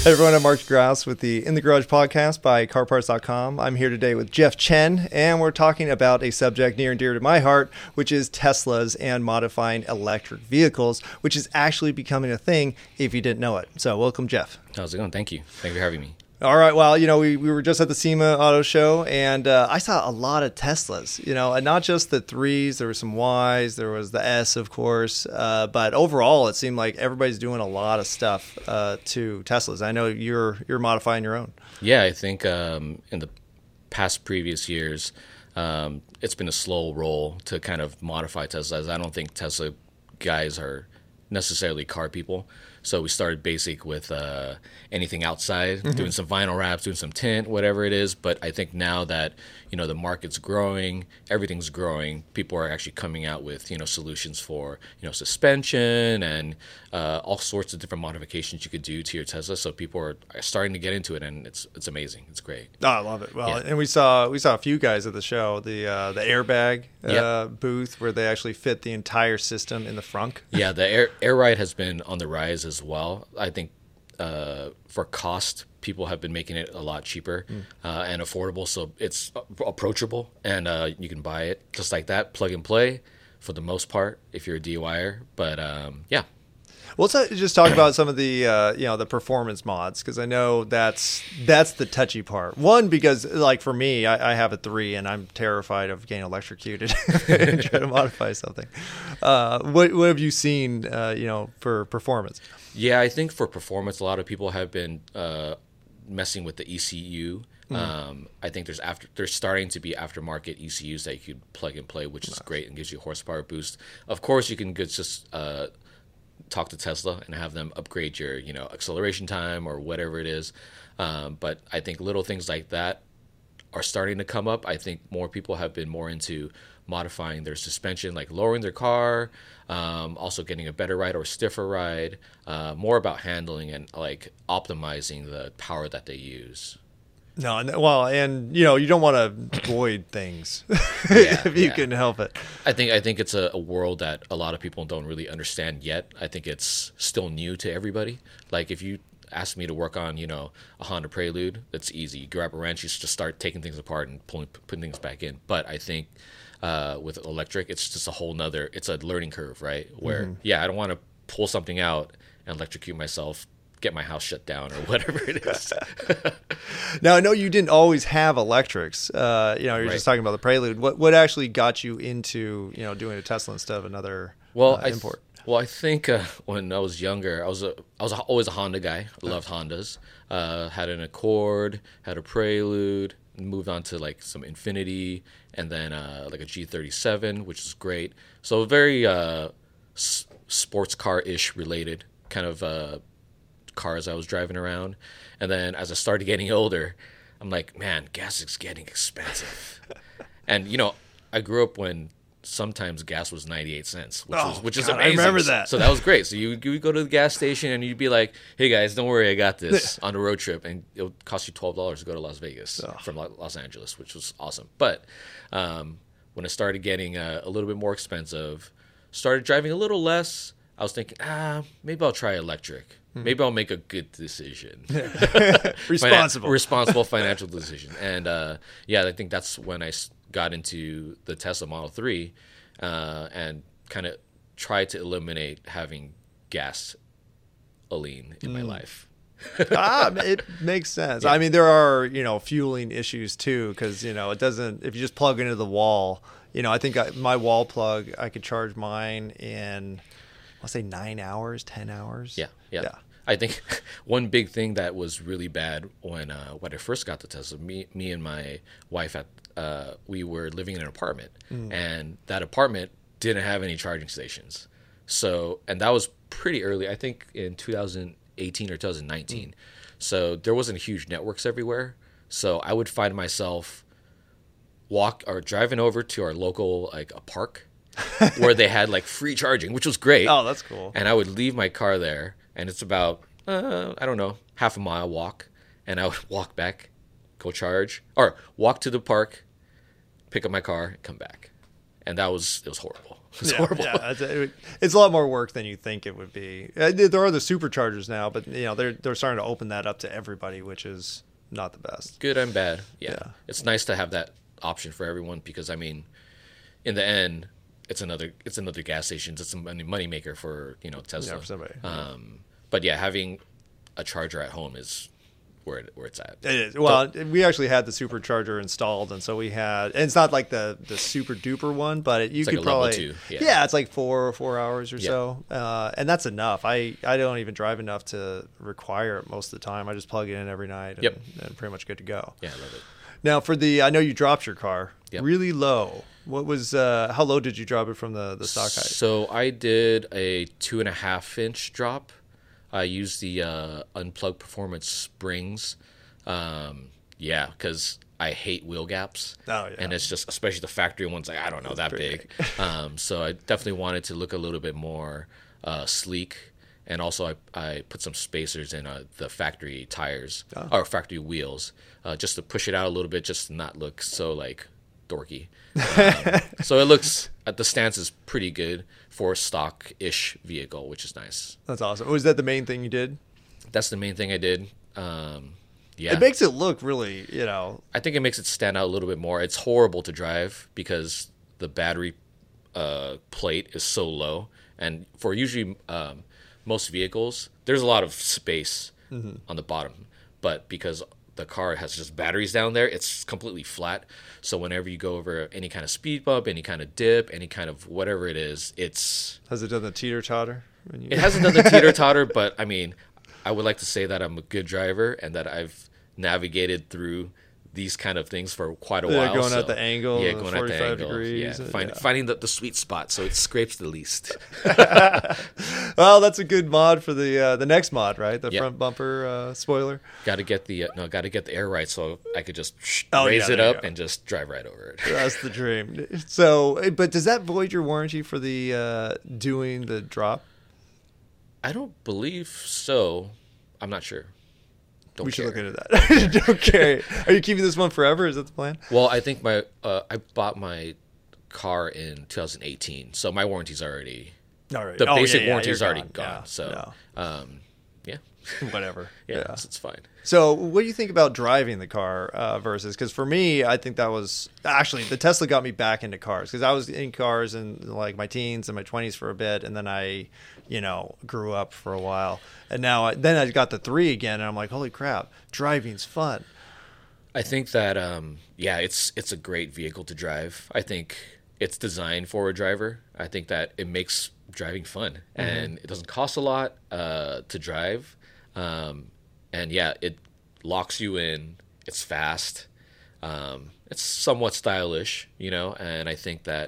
Hey everyone, I'm Mark Grouse with the In the Garage podcast by CarParts.com. I'm here today with Jeff Chen, and we're talking about a subject near and dear to my heart, which is Teslas and modifying electric vehicles, which is actually becoming a thing if you didn't know it. So welcome, Jeff. How's it going? Thank you. Thank you for having me. All right. Well, we were just at the SEMA Auto Show, and I saw a lot of Teslas, and not just the 3s. There were some Ys. There was the S, of course. But overall, it seemed like everybody's doing a lot of stuff to Teslas. I know you're modifying your own. Yeah, I think in the previous years, it's been a slow roll to kind of modify Teslas. I don't think Tesla guys are necessarily car people. So we started basic with anything outside, doing some vinyl wraps, doing some tint, whatever it is. But I think now that, the market's growing, everything's growing, people are actually coming out with, solutions for, suspension and all sorts of different modifications you could do to your Tesla. So people are starting to get into it, and it's amazing. It's great. Oh, I love it. Well, yeah. And we saw a few guys at the show, the airbag booth where they actually fit the entire system in the frunk. Yeah, the air ride has been on the rise as well. I think for cost, people have been making it a lot cheaper and affordable, so it's approachable, and you can buy it just like that, plug and play, for the most part, if you're a DIYer. But yeah. Well, let's just talk about some of the the performance mods, because I know that's the touchy part. One, because like for me, I have a 3 and I'm terrified of getting electrocuted and trying to modify something. What have you seen for performance? Yeah, I think for performance, a lot of people have been messing with the ECU. I think there's starting to be aftermarket ECUs that you could plug and play, which is great and gives you a horsepower boost. Of course, you can just talk to Tesla and have them upgrade your acceleration time or whatever it is. But I think little things like that are starting to come up. I think more people have been more into modifying their suspension, like lowering their car, also getting a better ride or stiffer ride, more about handling and like optimizing the power that they use. No, well, and you don't want to void things if you can help it. I think it's a world that a lot of people don't really understand yet. I think it's still new to everybody. Like if you ask me to work on a Honda Prelude, that's easy. You grab a wrench, you just start taking things apart and putting things back in. But I think with electric, it's just it's a learning curve, right? Where I don't want to pull something out and electrocute myself, get my house shut down or whatever it is. Now, I know you didn't always have electrics. You're just talking about the Prelude. What actually got you into doing a Tesla instead of another import? I think when I was younger, I was always a Honda guy. I loved Hondas. Had an Accord, had a Prelude, moved on to like some Infiniti, and then like a G37, which is great. So very sports car-ish related kind of cars I was driving around. And then as I started getting older, I'm like, man, gas is getting expensive. And I grew up when sometimes gas was 98 cents, which is amazing. I remember that. So that was great. So you would go to the gas station and you'd be like, hey guys, don't worry, I got this, on a road trip, and it would cost you $12 to go to Las Vegas from Los Angeles, which was awesome. But when it started getting a little bit more expensive, started driving a little less, I was thinking, maybe I'll try electric. Maybe I'll make a good decision. Responsible financial decision. And I think that's when I got into the Tesla Model 3 and kind of tried to eliminate having gasoline in my life. It makes sense. Yeah. I mean, there are, fueling issues too, because, it doesn't, if you just plug into the wall, I think my wall plug, I could charge mine in, I'll say 9 hours, 10 hours. Yeah. I think one big thing that was really bad when I first got the Tesla, me and my wife, we were living in an apartment, and that apartment didn't have any charging stations. So, and that was pretty early, I think in 2018 or 2019. So there wasn't huge networks everywhere. So I would find myself driving over to our local, like a park where they had like free charging, which was great. Oh, that's cool. And I would leave my car there, and it's about, half a mile walk. And I would walk back, go charge, or walk to the park, pick up my car, and come back. And it was horrible. It's horrible. Yeah, it's a lot more work than you think it would be. There are the superchargers now, but they're starting to open that up to everybody, which is not the best. Good and bad. Yeah. Yeah. It's nice to have that option for everyone because I mean, in the end, it's another gas station. It's a money maker for Tesla. Yeah, for somebody. But yeah, having a charger at home is where it's at. It is. Well, we actually had the supercharger installed, and so we had. And it's not like the super duper one, but you It's could like a level probably. 2, yeah. Yeah, it's like 4 hours or Yeah. so, and that's enough. I don't even drive enough to require it most of the time. I just plug it in every night, and, Yep. and pretty much good to go. Yeah, I love it. Now I know you dropped your car Yep. really low. What was how low did you drop it from the stock height? So I did a 2.5-inch drop. I used the Unplugged Performance springs. Because I hate wheel gaps. Oh, yeah. And it's just, especially the factory ones, like, I don't know, that pretty big. So I definitely wanted to look a little bit more sleek. And also I put some spacers in the factory tires or factory wheels just to push it out a little bit, just to not look so like dorky. So it looks, the stance is pretty good for a stock-ish vehicle, which is nice. That's awesome. Was that the main thing you did? That's the main thing I did. Yeah. It makes it look really, I think it makes it stand out a little bit more. It's horrible to drive because the battery plate is so low. And for usually most vehicles, there's a lot of space on the bottom. But because the car has just batteries down there, it's completely flat. So whenever you go over any kind of speed bump, any kind of dip, any kind of whatever it is, Has it done the teeter-totter? It hasn't done the teeter-totter, but I mean, I would like to say that I'm a good driver and that I've navigated through these kind of things for quite a while. Going at the angle, yeah, the going at the 45 angle, degrees. yeah, finding the sweet spot so it scrapes the least. Well, that's a good mod for the next mod, right? The Yep. front bumper spoiler. Got to get the air right so I could just Oh, raise yeah, it there you up go. and just drive right over it. That's the dream. So, but does that void your warranty for the doing the drop? I don't believe so. I'm not sure. Don't We should care. look into that. Don't care. Are you keeping this one forever? Is that the plan? Well, I think I bought my car in 2018, so my warranty's already. All right. The basic yeah, warranty is you're already gone. gone. Yeah, So, yeah. whatever. Yeah, so it's fine. So, what do you think about driving the car versus? Because for me, I think that was actually the Tesla got me back into cars because I was in cars in like my teens and my 20s for a bit, and then I, grew up for a while, and now then I got the 3 again, and I'm like, holy crap, driving's fun. I think that it's a great vehicle to drive. I think it's designed for a driver. I think that it makes driving fun, and it doesn't cost a lot to drive. And yeah, it locks you in. It's fast. It's somewhat stylish, and I think that,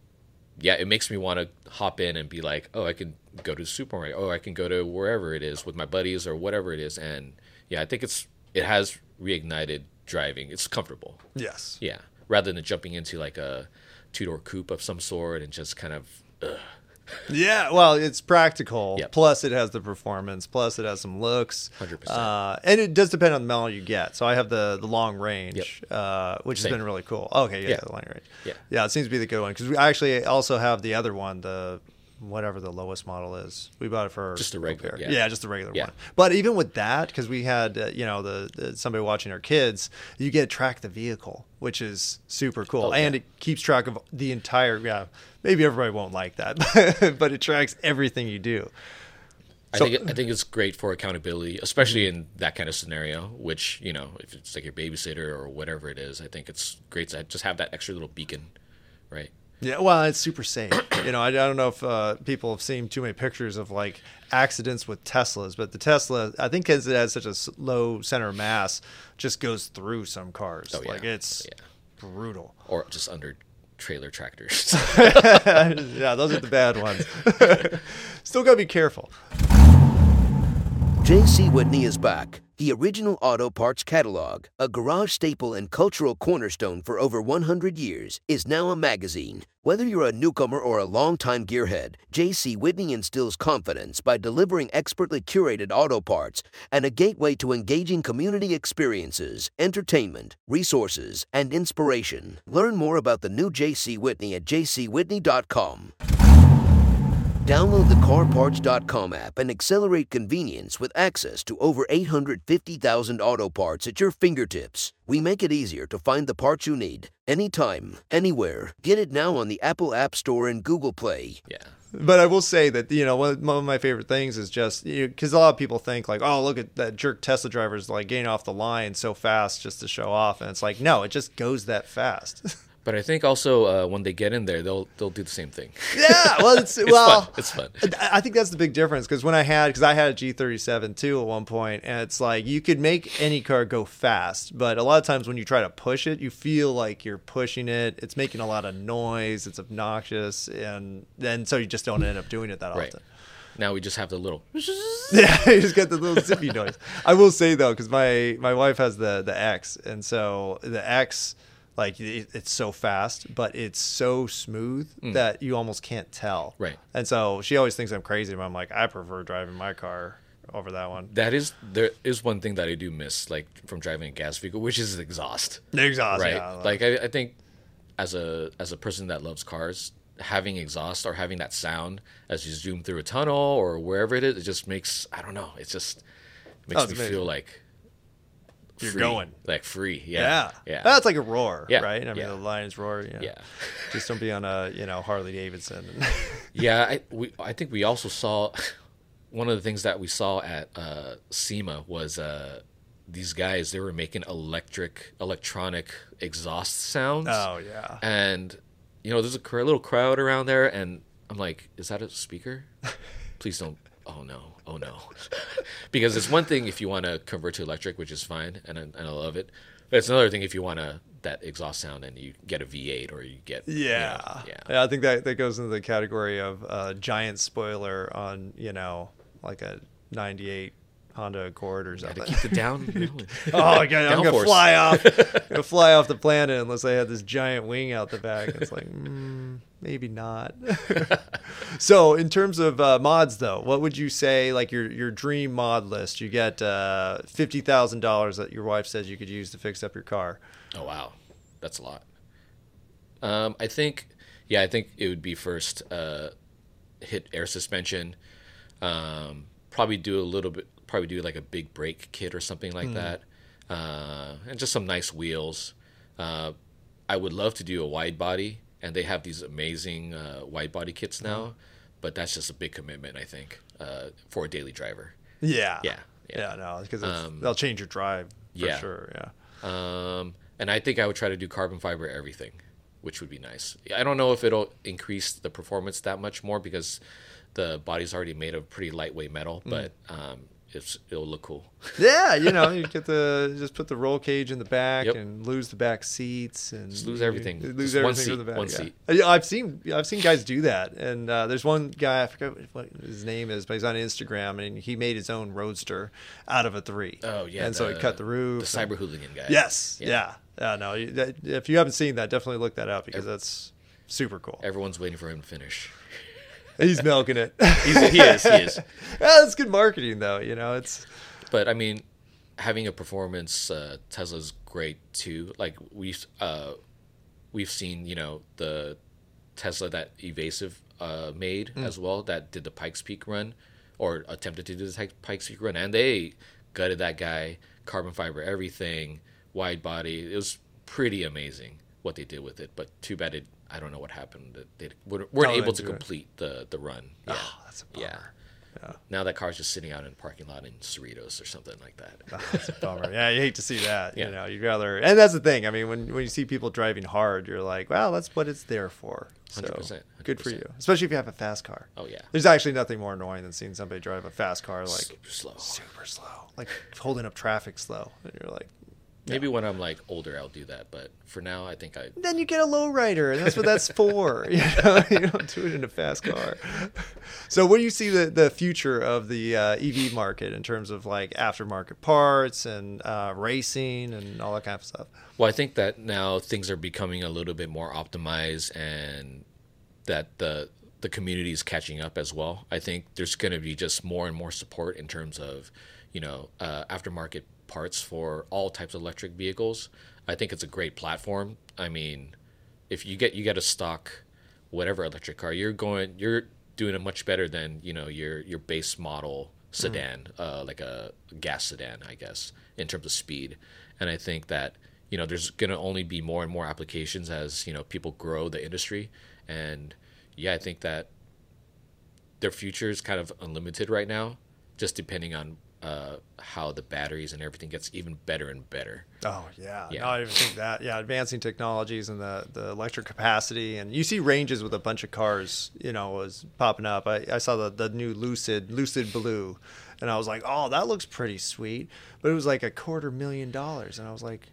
it makes me want to hop in and be like, oh, I can go to the supermarket. Oh, I can go to wherever it is with my buddies or whatever it is. And yeah, I think it has reignited driving. It's comfortable. Yes. Yeah. Rather than jumping into like a 2-door coupe of some sort and just kind of, Yeah, well, it's practical. Yep. Plus, it has the performance. Plus, it has some looks. 100%. And it does depend on the model you get. So I have the long range, which has Same. been really cool. Okay, Yeah. the long range. Yeah. Yeah, it seems to be the good one because we actually also have the other one, the whatever the lowest model is. We bought it for Just the regular, repair. yeah. Just the regular Yeah. one. But even with that, because we had the somebody watching our kids, you get to track the vehicle, which is super cool, Oh, and yeah. it keeps track of the entire. Yeah, maybe everybody won't like that, but it tracks everything you do. I think it's great for accountability, especially in that kind of scenario, which, if it's like your babysitter or whatever it is, I think it's great to just have that extra little beacon, right? Yeah, well, it's super safe. I don't know if people have seen too many pictures of like accidents with Teslas, but the Tesla, I think, because it has such a low center of mass, just goes through some cars. Oh, yeah. Like it's brutal. Or just under trailer tractors. Yeah, those are the bad ones. Still gotta be careful. J.C. Whitney is back. The original auto parts catalog, a garage staple and cultural cornerstone for over 100 years, is now a magazine. Whether you're a newcomer or a longtime gearhead, J.C. Whitney instills confidence by delivering expertly curated auto parts and a gateway to engaging community experiences, entertainment, resources, and inspiration. Learn more about the new J.C. Whitney at jcwhitney.com. Download the CarParts.com app and accelerate convenience with access to over 850,000 auto parts at your fingertips. We make it easier to find the parts you need, anytime, anywhere. Get it now on the Apple App Store and Google Play. Yeah. But I will say that, one of my favorite things is just, because a lot of people think like, oh, look at that jerk Tesla driver's like getting off the line so fast just to show off. And it's like, no, it just goes that fast. But I think also when they get in there, they'll do the same thing. Yeah, well, it's fun. It's fun. I think that's the big difference because I had a G37 too at one point, and it's like you could make any car go fast, but a lot of times when you try to push it, you feel like you're pushing it. It's making a lot of noise. It's obnoxious, and so you just don't end up doing it that Right. often. Now we just have the little. Yeah, you just get the little zippy noise. I will say though, because my wife has the X, and so the X. Like it's so fast, but it's so smooth that you almost can't tell. Right. And so she always thinks I'm crazy, but I'm like, I prefer driving my car over that one. There is one thing that I do miss, like from driving a gas vehicle, which is exhaust. The exhaust, Right. yeah. Like I think as a person that loves cars, having exhaust or having that sound as you zoom through a tunnel or wherever it is, it just makes me amazing. feel like. You're free, going. Like free, yeah. That's like a roar, Yeah, right? I mean, yeah. the lion's roar. Yeah. Just don't be on a Harley Davidson. Yeah, I think we also saw one of the things that we saw at SEMA was these guys. They were making electronic exhaust sounds. Oh yeah. And there's a little crowd around there, and I'm like, is that a speaker? Please don't. Oh no. Because it's one thing if you want to convert to electric, which is fine, and I love it. But it's another thing if you want that exhaust sound and you get a V8 or you get Yeah. I think that goes into the category of giant spoiler on like a '98 Honda Accord or something. to keep it down. Oh, okay, I'm gonna Downforce. fly off the planet unless I had this giant wing out the back. It's like, maybe not. So, in terms of mods, though, what would you say like your dream mod list? You get $50,000 that your wife says you could use to fix up your car. Oh wow, that's a lot. I think it would be first hit air suspension. Probably do like a big brake kit or something like that, and just some nice wheels. I would love to do a wide body, and they have these amazing wide body kits now, but that's just a big commitment, I think, for a daily driver. Yeah. Yeah. No, because they'll change your drive for yeah. sure. Yeah. And I think I would try to do carbon fiber everything, which would be nice. I don't know if it'll increase the performance that much more because the body's already made of pretty lightweight metal, but it'll look cool. Yeah, you get just put the roll cage in the back Yep. and lose the back seats and Just lose everything. Lose Just one everything seat, from the back. one yeah. seat. Yeah, I've seen guys do that, and there's one guy, I forget what his name is, but he's on Instagram and he made his own Roadster out of a 3. Oh yeah, and so he cut the roof. The cyber hooligan guy. Yes, Yeah. yeah. No, if you haven't seen that, definitely look that up because that's super cool. Everyone's waiting for him to finish. He's milking it. He is. Yeah, that's good marketing, though. It's. But I mean, having a performance Tesla's great too. Like we've seen, the Tesla that Evasive made as well, that did the Pikes Peak run or attempted to do the Pikes Peak run, and they gutted that guy, carbon fiber everything, wide body. It was pretty amazing what they did with it. But too bad I don't know what happened. They weren't able to complete the run. Yeah. Oh, that's a bummer. Yeah. Now that car's just sitting out in the parking lot in Cerritos or something like that. Oh, that's a bummer. Yeah, you hate to see that. Yeah. You'd rather, and that's the thing. I mean, when you see people driving hard, you're like, well, that's what it's there for. So 100%. good for you, especially if you have a fast car. Oh yeah. There's actually nothing more annoying than seeing somebody drive a fast car like Super slow. super slow, like holding up traffic slow, and you're like, Maybe when I'm like older, I'll do that. But for now, I think Then you get a lowrider, and that's what that's for. You don't do it in a fast car. So, where do you see the future of the EV market in terms of like aftermarket parts and racing and all that kind of stuff? Well, I think that now things are becoming a little bit more optimized, and that the community is catching up as well. I think there's going to be just more and more support in terms of, aftermarket parts for all types of electric vehicles. I think it's a great platform. I mean, if you get a stock whatever electric car, you're doing it much better than your base model sedan, like a gas sedan, I guess, in terms of speed. And I think that there's going to only be more and more applications as people grow the industry. And I think that their future is kind of unlimited right now, just depending on how the batteries and everything gets even better and better. Oh, yeah. No, I even think that. Yeah, advancing technologies and the electric capacity. And you see ranges with a bunch of cars, was popping up. I saw the new Lucid Blue, and I was like, oh, that looks pretty sweet. But it was like $250,000. And I was like,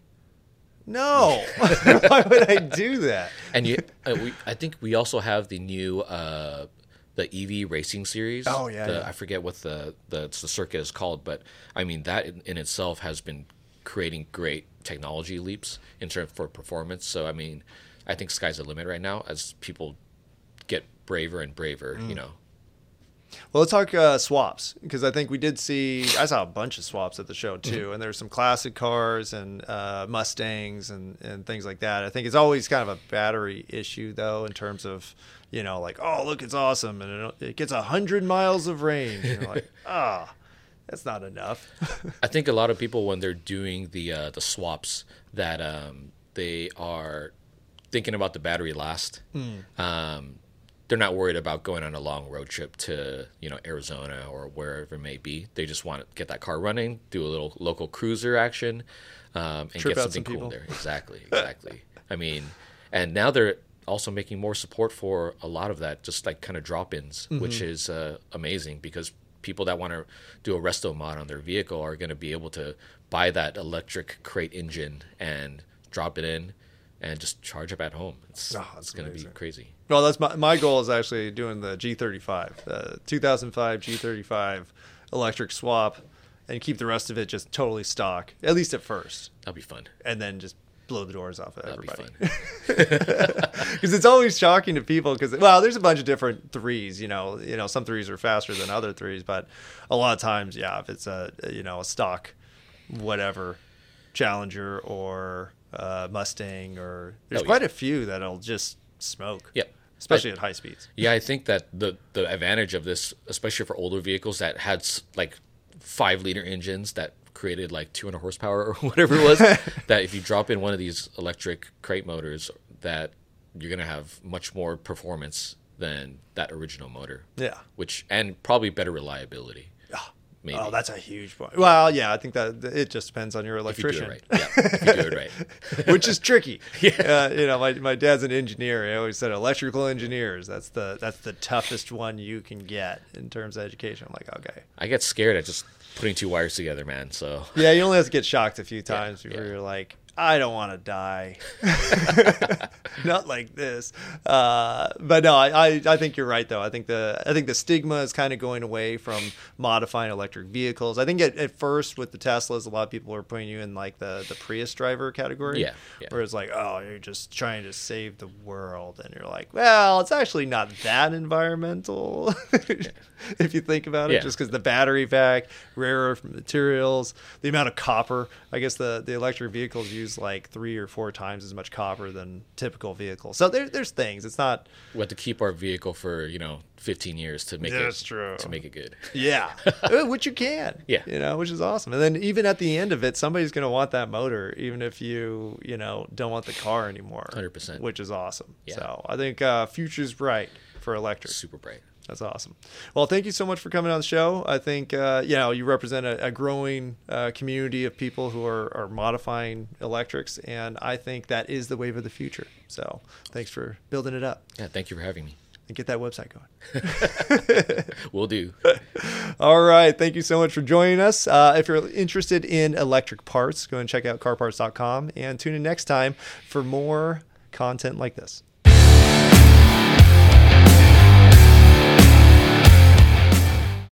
no, why would I do that? And I think we also have the new the EV racing series. Oh yeah, I forget what the circuit is called, but I mean that in itself has been creating great technology leaps in terms for performance. So I mean, I think sky's the limit right now as people get braver and braver. Well, let's talk swaps, because I think I saw a bunch of swaps at the show too, and there's some classic cars and Mustangs and things like that. I think it's always kind of a battery issue though, in terms of like, oh look, it's awesome, and it gets 100 miles of range. And you're like, that's not enough. I think a lot of people, when they're doing the swaps, that they are thinking about the battery last. They're not worried about going on a long road trip to, Arizona or wherever it may be. They just want to get that car running, do a little local cruiser action, and get something cool there. Exactly. I mean, and now they're also making more support for a lot of that, just like kind of drop-ins, which is amazing, because people that want to do a resto mod on their vehicle are going to be able to buy that electric crate engine and drop it in and just charge up at home. It's going to be crazy. Well, that's my goal is actually doing the G35, 2005 G35 electric swap, and keep the rest of it just totally stock, at least at first. That'll be fun. And then just blow the doors off of everybody. That'll be fun. Because it's always shocking to people, because, well, there's a bunch of different threes, some threes are faster than other threes, but a lot of times, if it's a stock, whatever, Challenger or Mustang, or there's quite a few that'll just smoke. Yeah. Especially at high speeds. Yeah, I think that the advantage of this, especially for older vehicles that had like 5-liter engines that created like 200 horsepower or whatever it was, that if you drop in one of these electric crate motors, that you're going to have much more performance than that original motor. Yeah. And probably better reliability. Maybe. Oh, that's a huge point. Well, yeah, I think that it just depends on your electrician. If you do it right. Yeah, if you do it right. Which is tricky. Yeah. My dad's an engineer. He always said electrical engineers, that's the toughest one you can get in terms of education. I'm like, okay. I get scared at just putting 2 wires together, man. So yeah, you only have to get shocked a few times before you're like, I don't want to die. Not like this. But no, I think you're right though. I think the stigma is kind of going away from modifying electric vehicles. I think at first with the Teslas, a lot of people are putting you in like the Prius driver category. Yeah. Where it's like, oh, you're just trying to save the world, and you're like, well, it's actually not that environmental. If you think about it, just because the battery pack, rare earth materials, the amount of copper. I guess the electric vehicles use like 3 or 4 times as much copper than typical vehicles. So there's things. It's not. We have to keep our vehicle for 15 years to make to make it good. Yeah, which you can. Yeah, which is awesome. And then even at the end of it, somebody's going to want that motor, even if you don't want the car anymore. 100%, which is awesome. Yeah. So I think future's bright for electric. Super bright. That's awesome. Well, thank you so much for coming on the show. I think, you represent a growing community of people who are modifying electrics, and I think that is the wave of the future. So thanks for building it up. Yeah, thank you for having me. And get that website going. Will do. All right. Thank you so much for joining us. If you're interested in electric parts, go and check out carparts.com and tune in next time for more content like this.